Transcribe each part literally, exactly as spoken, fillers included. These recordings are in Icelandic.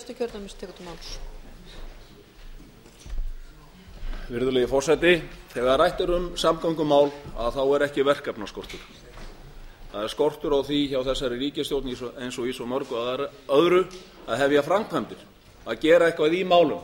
Virðulegi forseti, þegar rætt er um samgöngumál að þá er ekki verkefnaskortur. Það er skortur á því hjá þessari ríkisstjórn eins og í svo mörgu öðru að hefja framkvæmdir, að gera eitthvað í málum.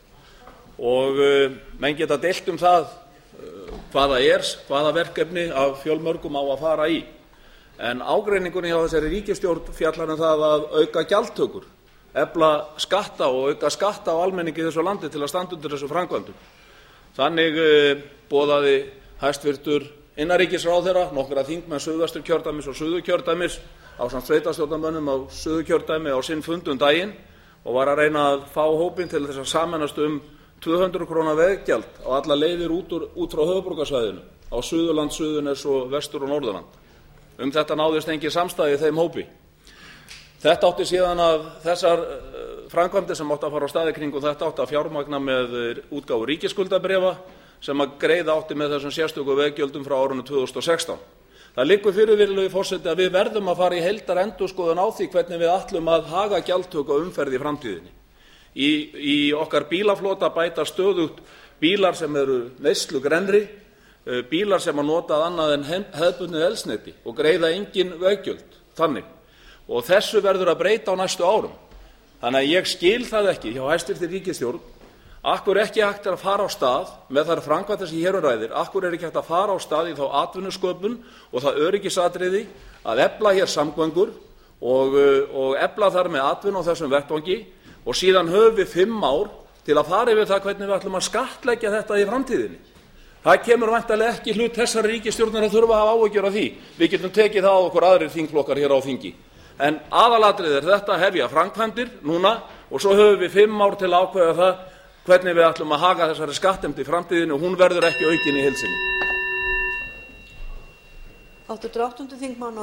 Og uh, menn geta deilt um það uh, hvaða er, hvaða verkefni af fjölmörgum á að fara í. En ágreiningurinn hjá þessari ríkisstjórn fjallar um það að auka gjaldtökur, efla skatta og auka skatta á almenningi í þessu landi til að standa undir þessu framkvæmdum. Þannig uh, boðaði hæstvirtur innanríkisráðherra nokkra þingmenn Suðvesturkjördæmis og Suðurkjördæmis ásamt sveitarstjórnarmönnum á Suðurkjördæmi á sinn fund um daginn og var að reyna að fá hópinn til þess að sameinast um tvö hundruð króna veggjald á alla leiðir út, úr, út frá höfuðborgarsvæðinu á Suðurland, Suðurnes og Vestur- og Norðurland. Um þetta náðist engin samstaða í þeim hópi. Þetta átti síðan að þessar framkvæmdir sem átti að fara á staði kringum þetta átti að fjármagna með útgáfu ríkisskuldabréfa sem að greiða átti með þessum sérstöku veggjöldum frá árinu tvö þúsund og sextán. Það liggur fyrir, virðulegi forseti, að við verðum að fara í heildarendurskoðun á því hvernig við ætlum að haga gjaldtöku og umferð í framtíðinni. Í, í okkar bílaflota bæta stöðugt bílar sem eru neyslugrennri, bílar sem að nota annað en hefðbundið eldsneyti og greiða engin veggjöld þannig. Og þessu verður að breyta á næstu árum. Þannig að ég skil það ekki hjá hæstvirtri ríkisstjórn, akkur er ekki hægt að fara á stað með þær framkvæmdir sem hér um ræðir, akkur er ekki hægt að fara á stað í þá atvinnusköpun og það öryggisatriði að efla hér samgöngur og, og efla þar með atvinnu á þessum vettvangi og síðan höfum við fimm ár til að fara yfir það hvernig við ætlum að skattleggja þetta í framtíðinni. Það kemur væntanlega ekki hlut þessara ríkisstjórnar að þurfa að hafa áhyggjur af því. Við getum tekið það á okkur aðrir þingflokkar hér á þingi. En aðalatriðið er þetta að hefja framkvæmdir núna og svo höfum við fimm ár til að ákveða það hvernig við ætlum að haga þessari skattheimtu í framtíðinni og hún verður ekki aukin í heild sinni.